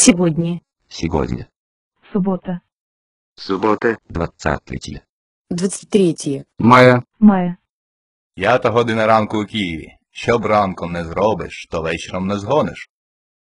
Сегодня. Сегодня. Суббота. Субота. 23. 23 Мая. Мая. 5 година ранку у Києві. Що б ранком не зробиш, то вечором не згониш.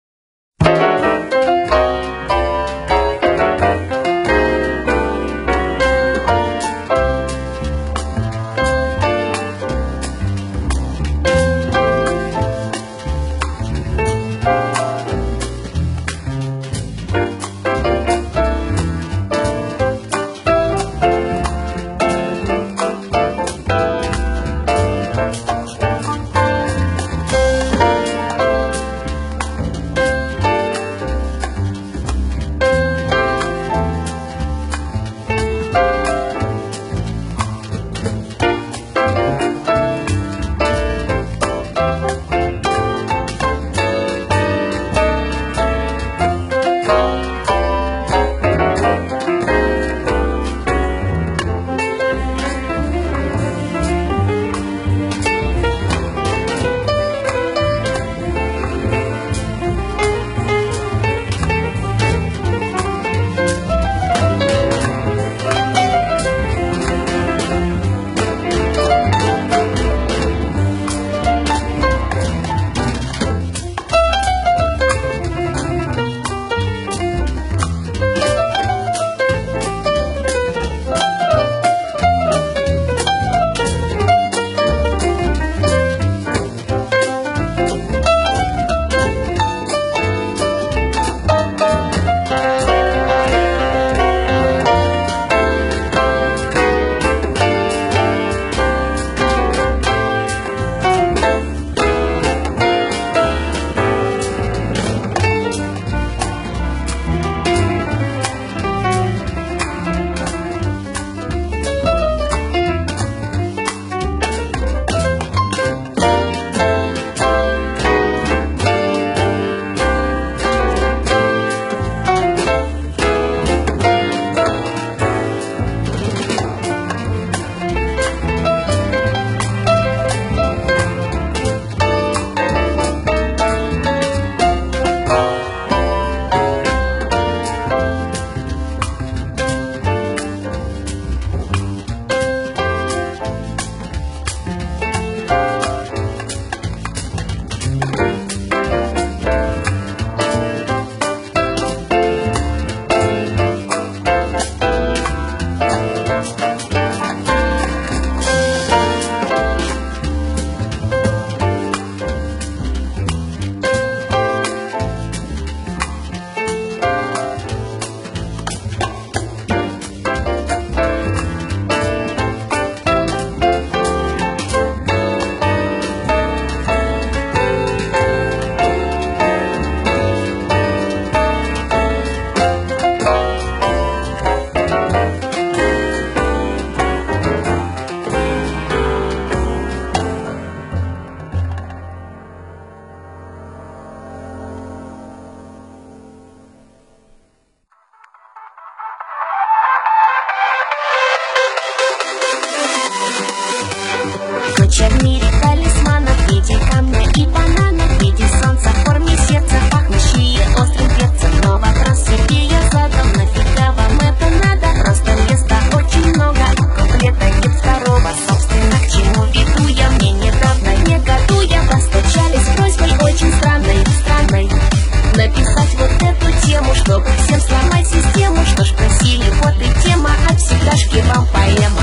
Ночь в мире талисмана в виде камня и банана, в виде солнца в форме сердца, пахнущие острым перцем. Но вопрос себе я задал: нафига вам это надо? Просто места очень много, комплета нет второго. Собственно, к чему веду я? Мне недавно, негодуя, постучались с просьбой очень странной написать вот эту тему, чтобы всем сломать систему. Что ж, просили, вот и тема, от всегдашки вам поэма.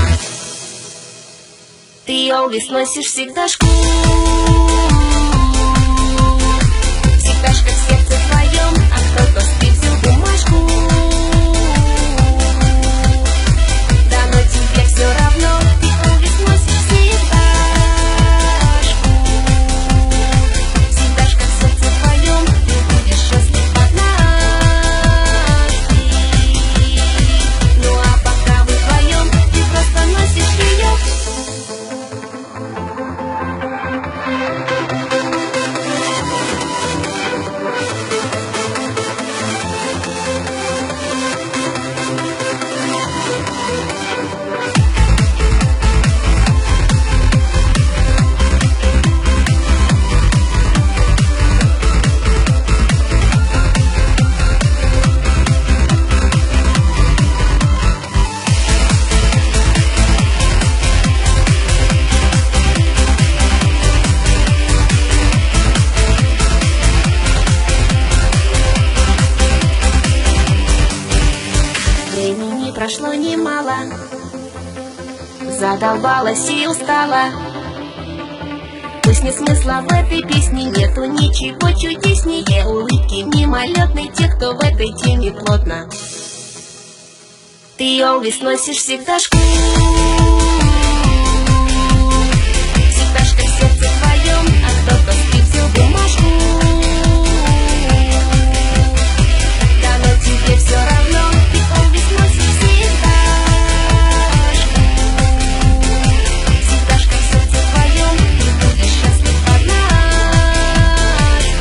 Ты always носишь всегдашку, всегдашка в сердце твоем, а кто-то спиздил бумажку. Да но тебе все равно, ты always носишь всегдашку, всегдашка в сердце твоем, ты будешь счастлив однажды. Ну а пока вы вдвоем, ты просто носишь ее. прошло немало, задолбалась и устала. Пусть нет смысла в этой песне, нету ничего чудеснее улыбки мимолетной тех, кто в этой теме плотно. Ты always носишь всегдашку, всегдашка в сердце твоем, а кто-то спиздил бумажку. Да, но тебе все равно, ты always носишь всегдашку, всегдашка в сердце твоем, ты будешь счастлив однажды.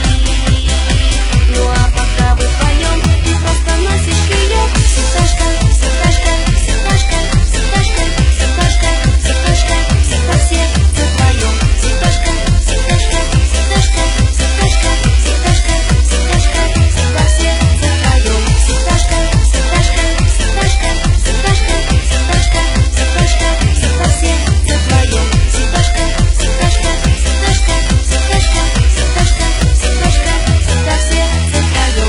Ну а пока вы вдвоем, ты просто носишь ее. Всегдашка, всегдашка, всегдашка, всегдашка, всегдашка, всегдашка, всегда в сердце твоем. Всегдашка, всегдашка, всегдашка, всегдашка, всегдашка, всегдашка, всегда в сердце твоем. Всегдашка, всегдашка, всегдашка, всегдашка, всегдашка, всегдашка, всегда в сердце твоем. Всегдашка, всегдашка, всегдашка, всегдашка, всегдашка, всегдашка, всегда в сердце твоем.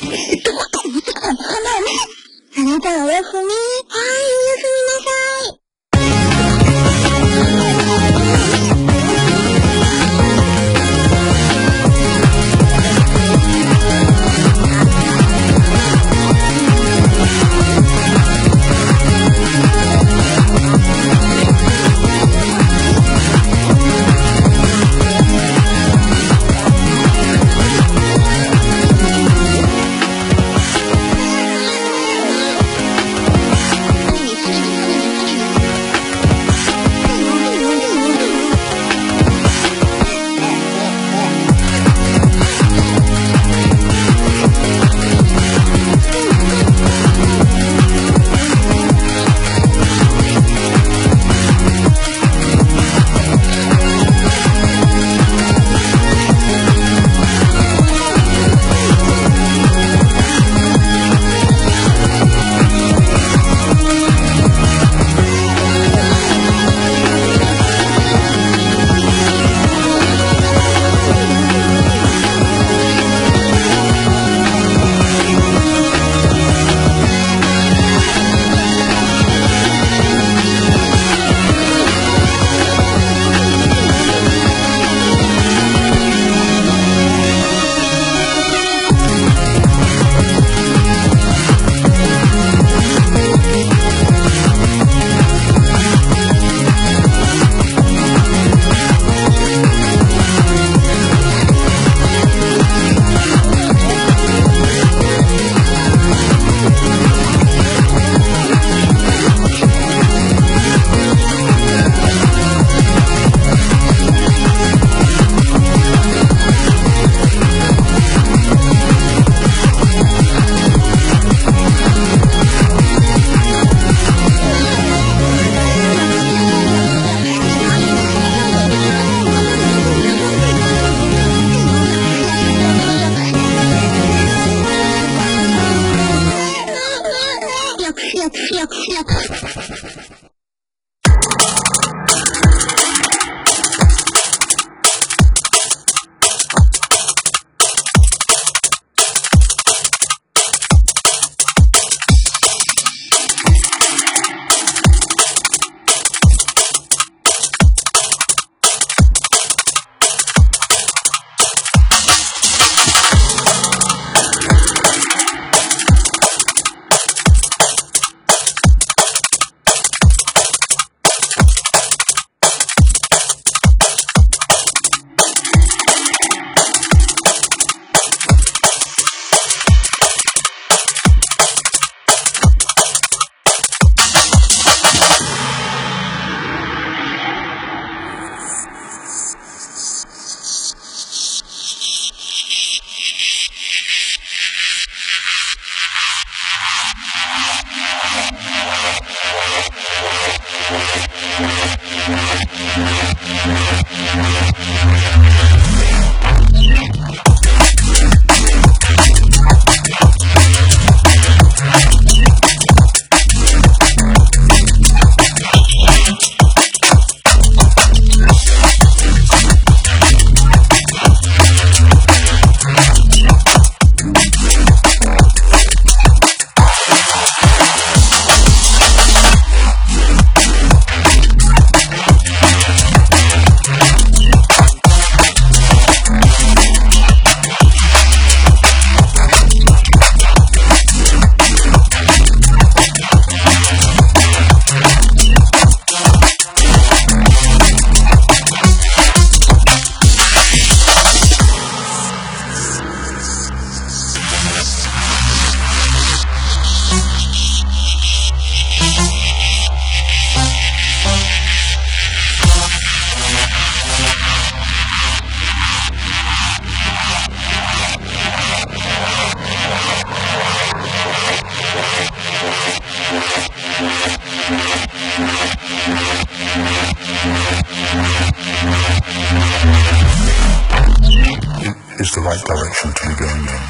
あなたはおやすみ。はい、おやすみなさい。 is the right direction to be going in.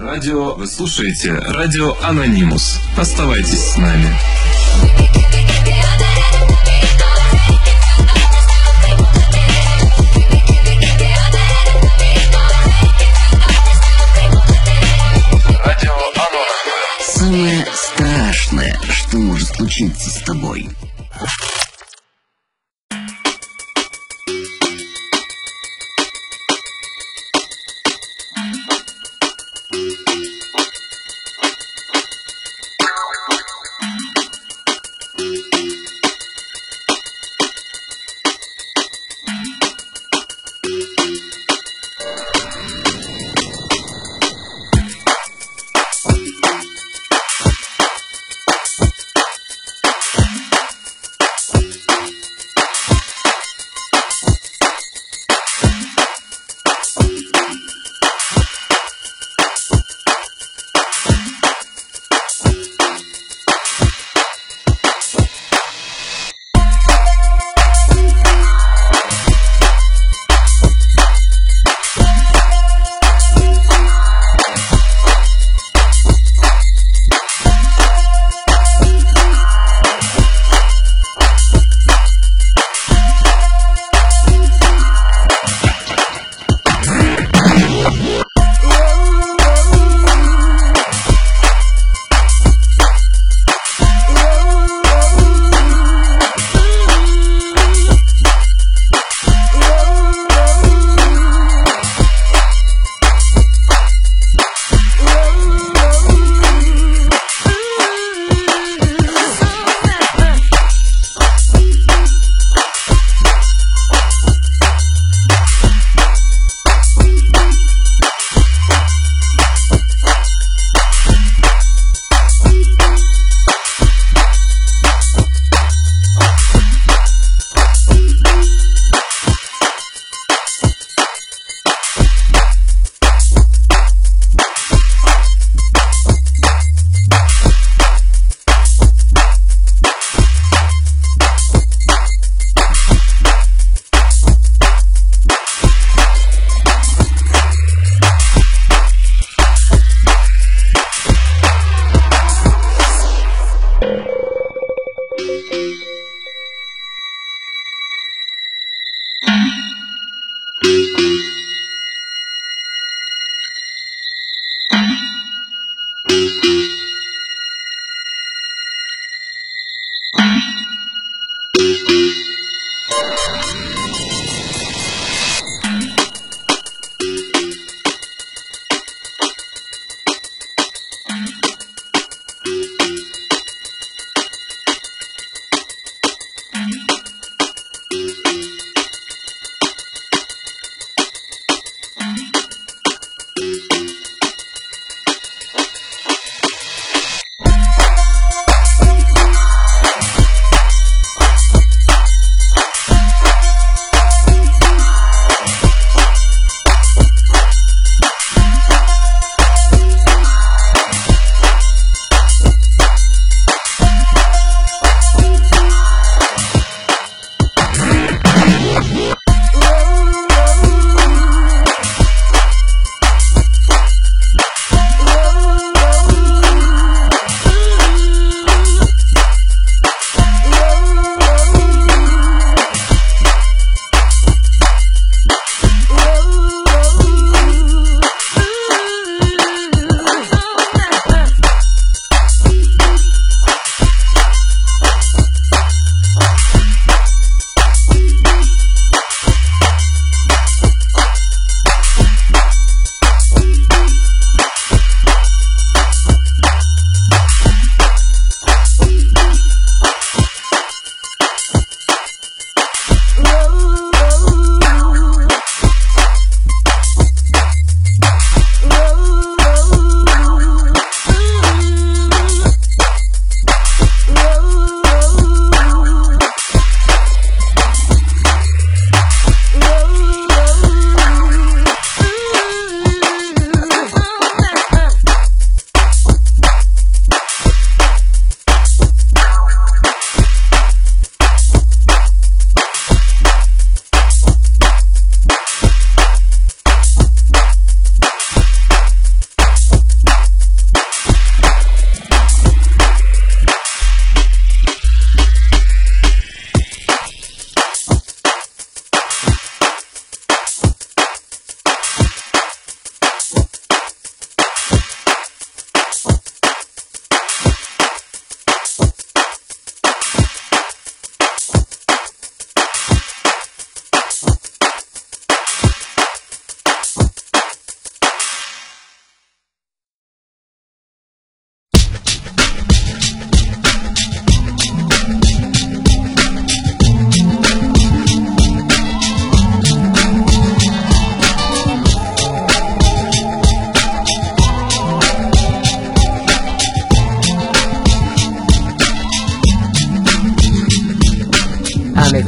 Вы слушаете радио Анонимус. Оставайтесь с нами. Радио Анонимус. Самое страшное, что может случиться с тобой.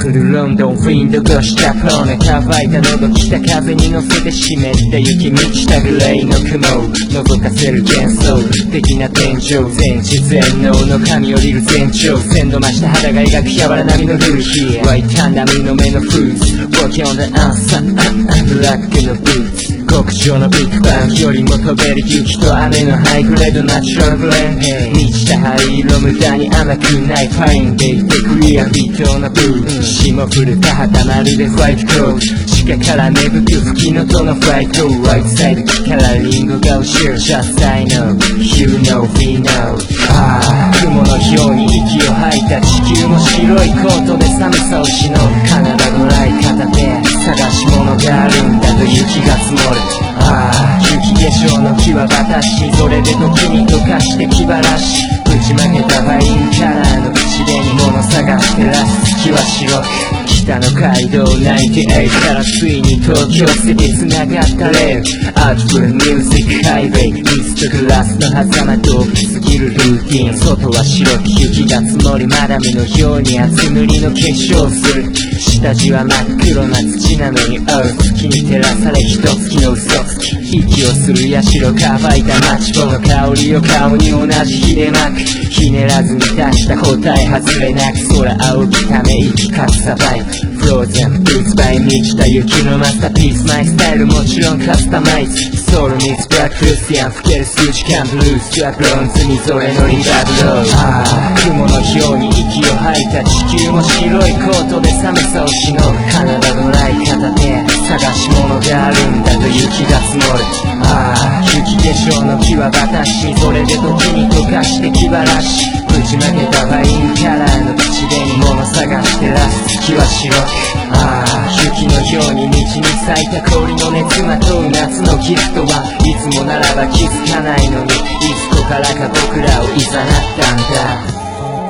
降るロンドンウィンド越したプロネ乾いた喉北風に乗せて湿った雪満ちたグレーの雲覗かせる幻想的な天井全知全能の神降りる全長鮮度増した肌が描く柔ら波のルーヒー湧いた波の目のフルーツ Walking on the answer ブラックのブーツ極上のビッグバンよりも飛べる雪と雨のハイグレードナチュラルブレン満ちた灰色無駄に甘くないファインでいてクリア微糖なブー霜降る田畑まるでホワイトコート地下から芽吹く吹きのとのフライトワイトサイド木からリンゴが落ちる Just I know You know we know 雲のように息を吐いた地球も白いコートで寒さをしのぐカナダドライ片手探し物があるんだと雪が積もる雪化粧の木は私それで時に溶かして気晴らしぶちまけたワインカラーの口紅物探してらす月は白く北の街道98からついに東京セティ繋がったレールアートフルミュージックハイウェイミストグラスの狭間と大きすぎるルーティン外は白く雪が積もりマダムのように厚塗りの化粧する下地は真っ黒な土なのに月に照らされ一月の嘘つき息をするヤシロ乾いたマチコの香りを顔に同じ火で巻くひねらずに出した答え外れなく空仰ぐため息かつサバイブフローゼンブーツバイ満ちた雪のマスターピースマイスタイルもちろんカスタマイズソウルミックスブラッククリスティアン吹ける数時間ブルースはブロンズみぞれのリバーブロー雲のように息を吐いた地球も白いコートで寒さをしのぐカナダドライ片手探し物があるんだと雪が積もる雪化粧の木は私それで時に溶かして気晴らしぶちまけたワインカラーの口紅物探してらす月は白く雪のように道に咲いた氷の熱まとう夏のギフトはいつもならば気づかないのにいつこからか僕らを誘ったんだ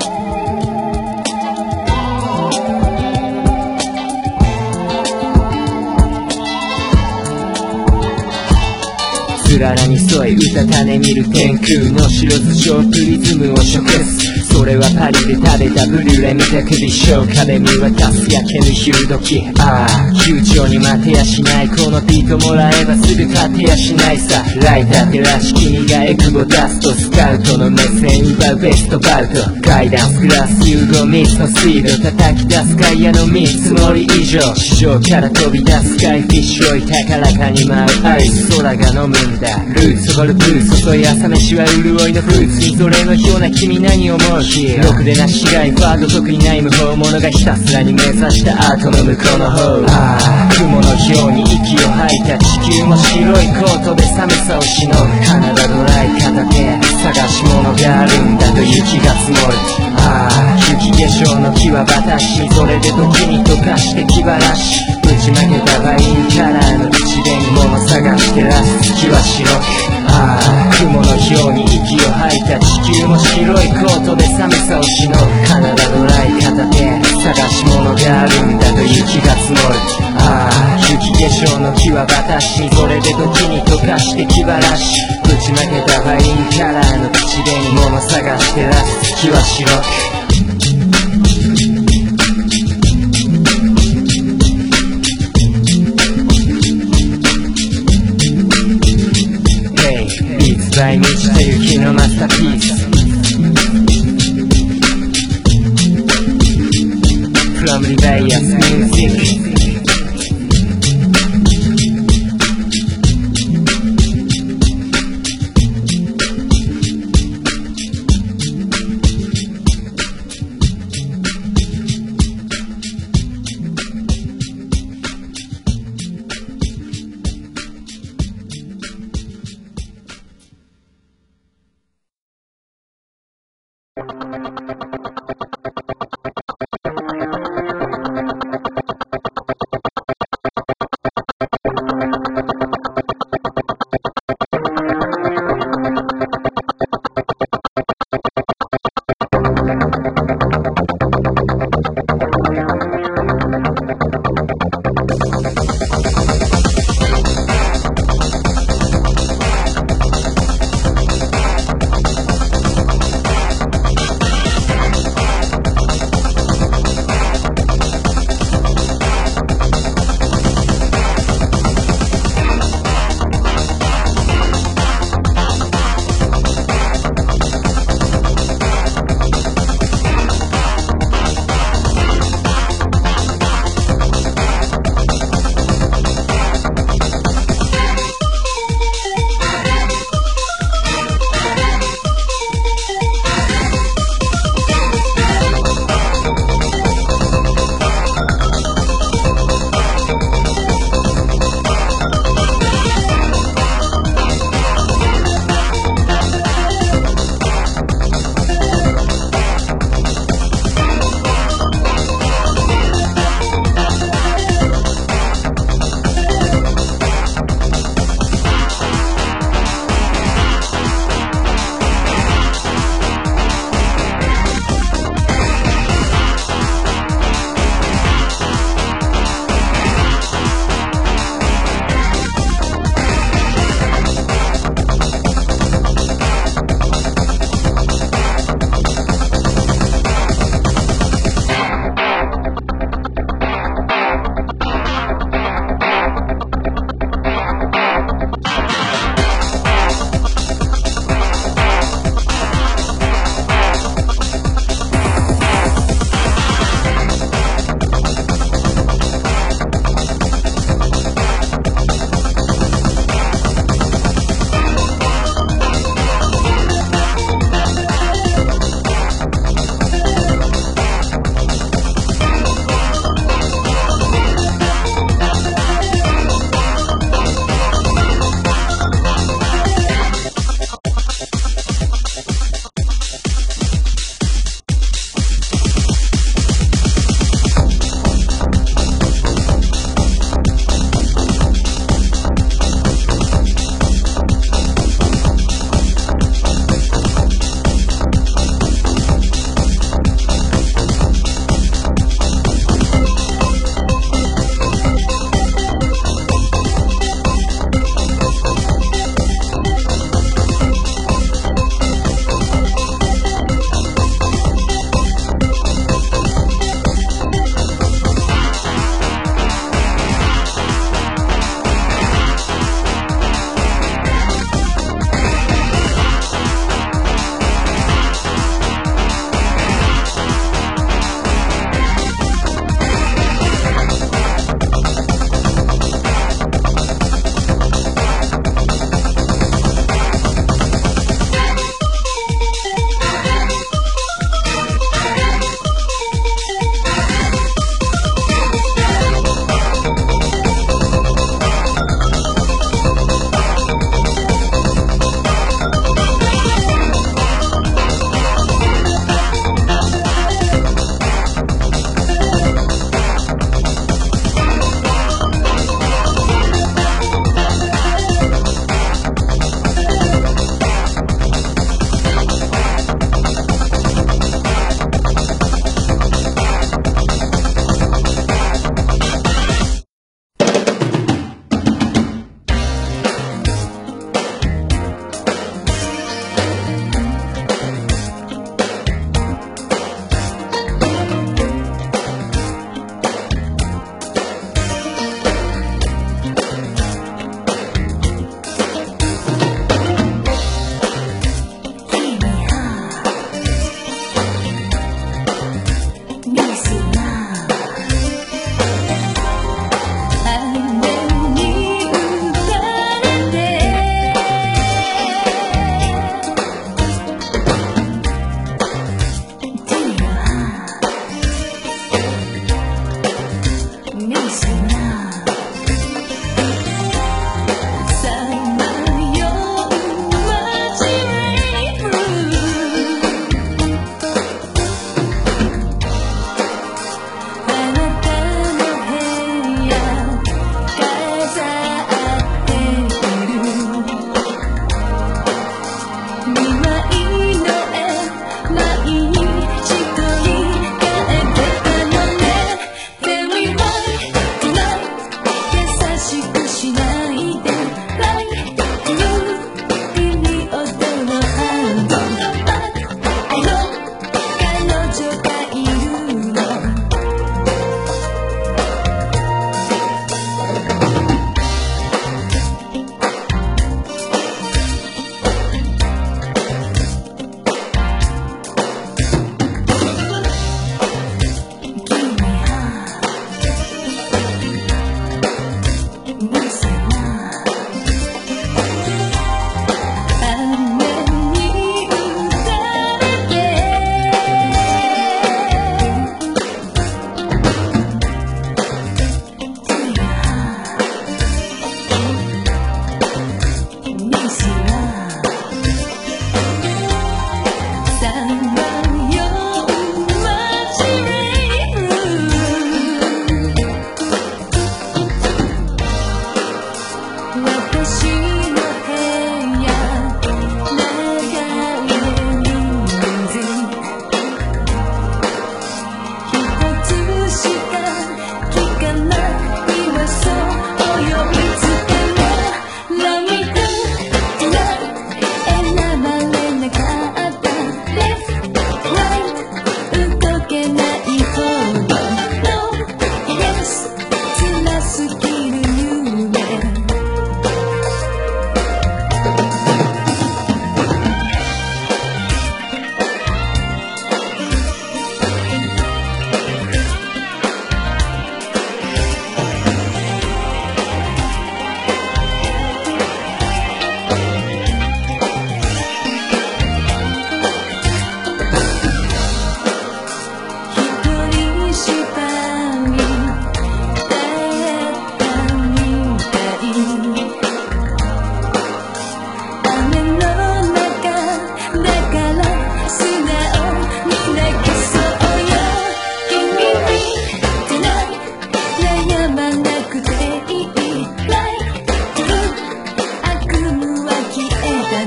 つららに添えうたた寝見る天空の白頭上プリズムを食すそれはパリで食べたブリュレ見た首消化で見渡す焼けぬ昼時球場に待てやしないこのビートもらえばすぐ立てやしないさライター照らし君がエクボ出すとスカウトの目線奪うベストバウトガイダンスグラス融合ミスのスピード叩き出すガイアの見積もり以上地上から飛び出すガイフィッシュを高らかに舞うアイス空が飲むんだルーツ掘るブルース注い朝飯は潤いのフルーツみぞれのような君何思うろくでなしがいファード特にない無法者がひたすらに目指したアートの向こうの方雲のように息を吐いた地球も白いコートで寒さをしのぐカナダドライ片手探し物があるんだと雪が積もる雪化粧の木は私それで時に溶かして気晴らしぶちまけたワインカラーの口紅物探してらす月は白く雲のように息を吐いた地球も白いコートで寒さをしのぐカナダドライ片手探し物があるんだと雪が積もる雪化粧の木は私それで時に溶かして気晴らしぶちまけたワインカラーの口紅物探してらす月は白く満ちた雪のマスターピース From Rebellious Music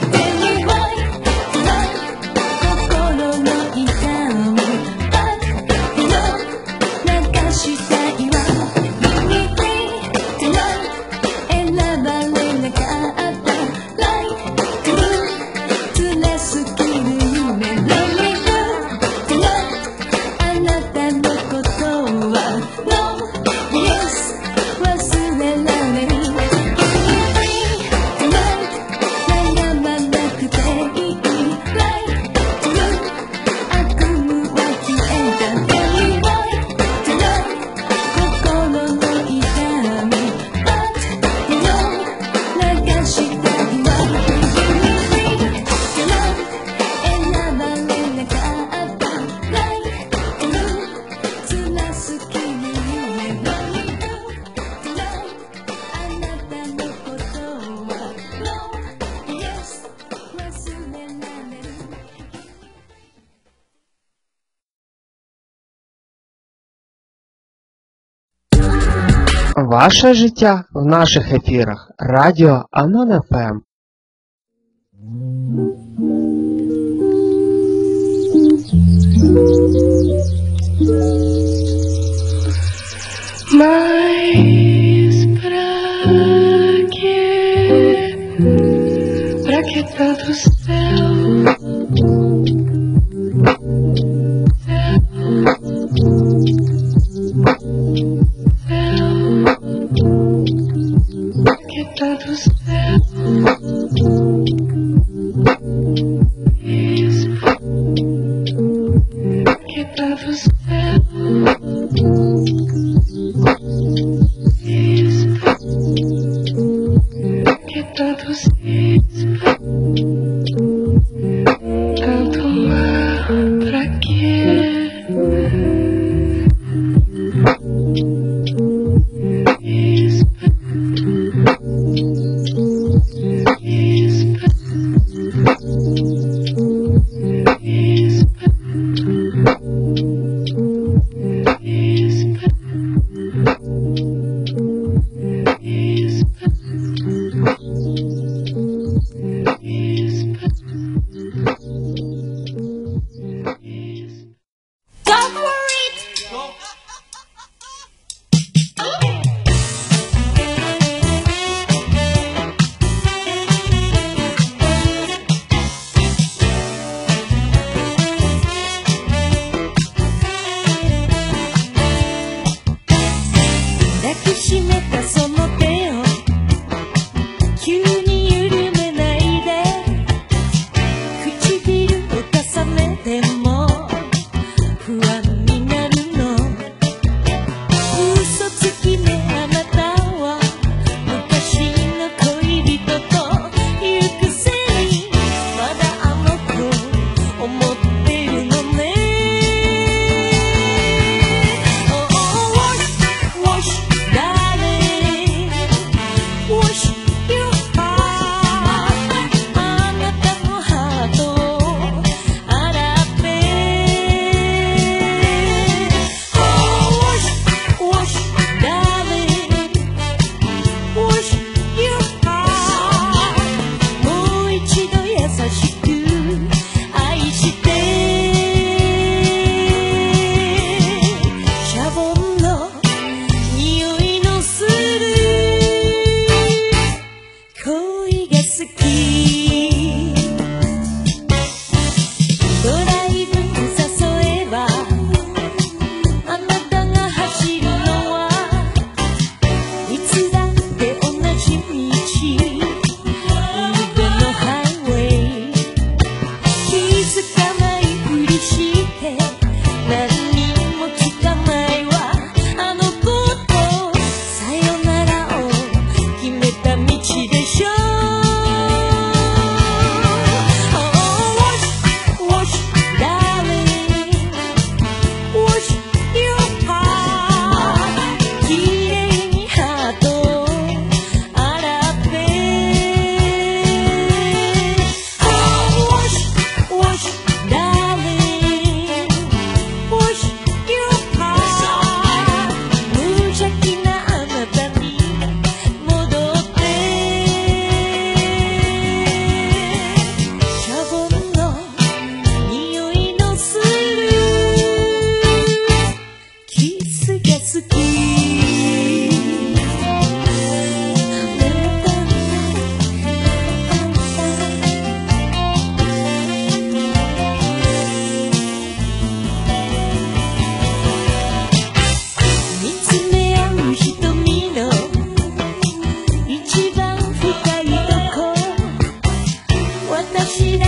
Ваше життя в наших ефірах. Радіо Анон ФМ. Pra que tanto céu? Que tanto céu? Isso. Que tanto céu? Isso. Que tanto céu?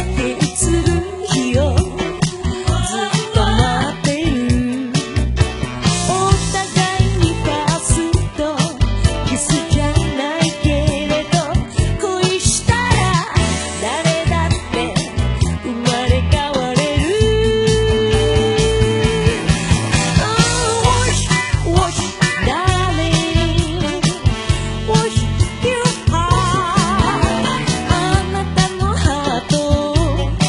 て映る日をずっと待ってるお互いにパスとキスじゃないけれど恋したら誰だって生まれ変われる Wash, wash, darling Wash your heart あなたのハート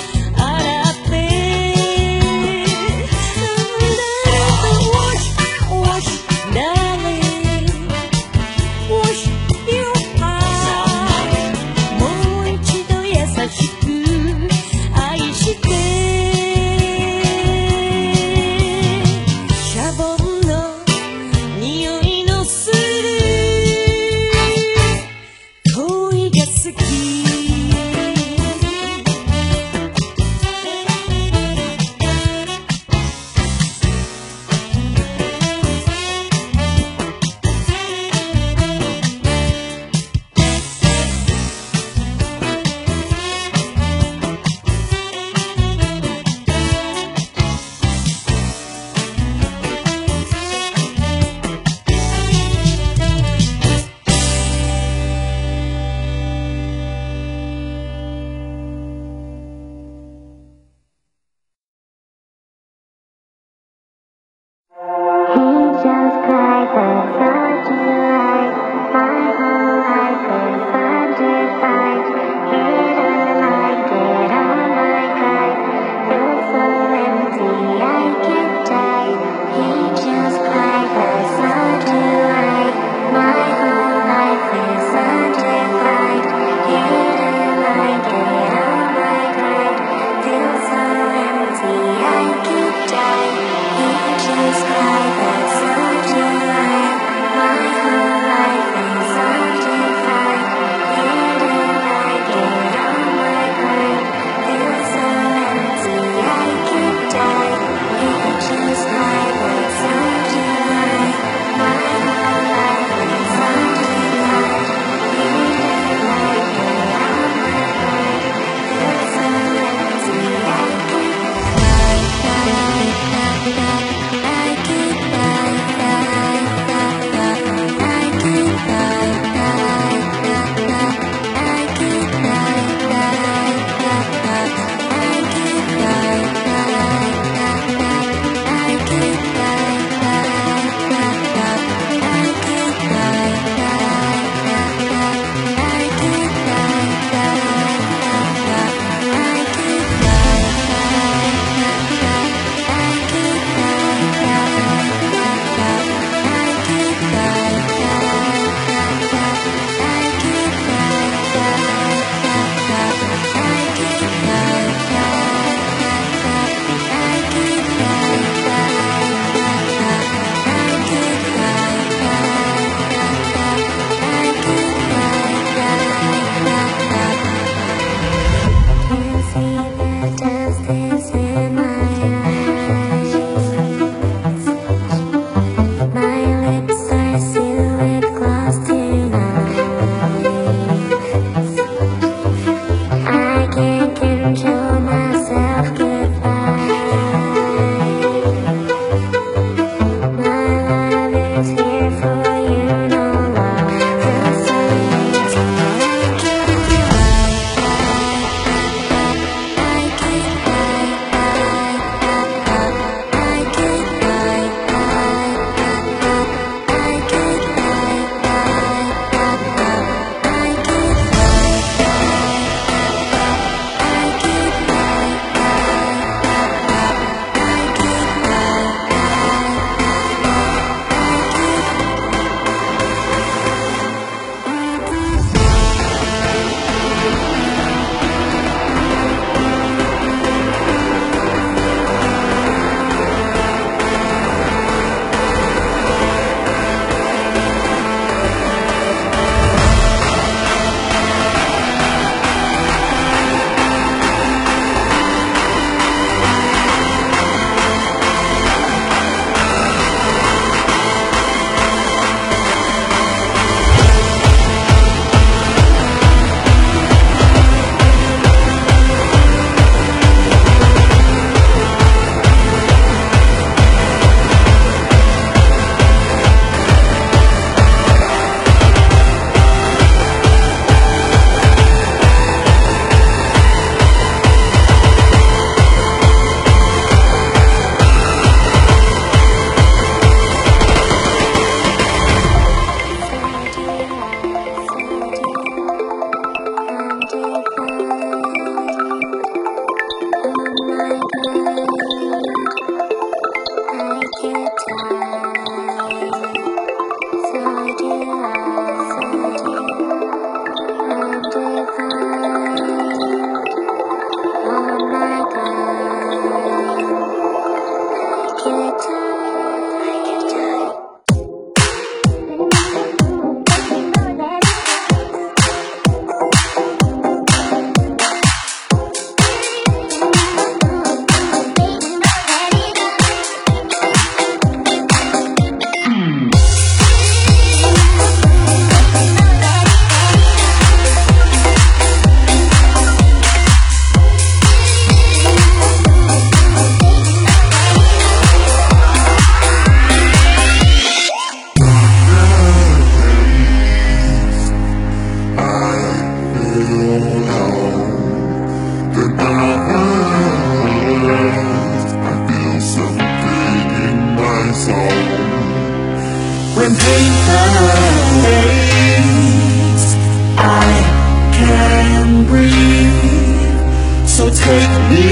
take me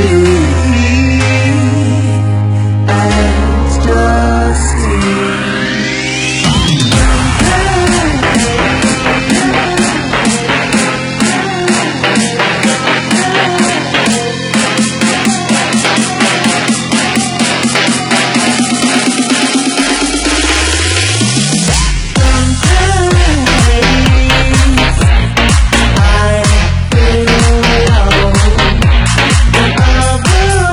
as dusty. I feel alone.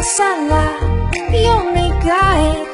masalah yang negai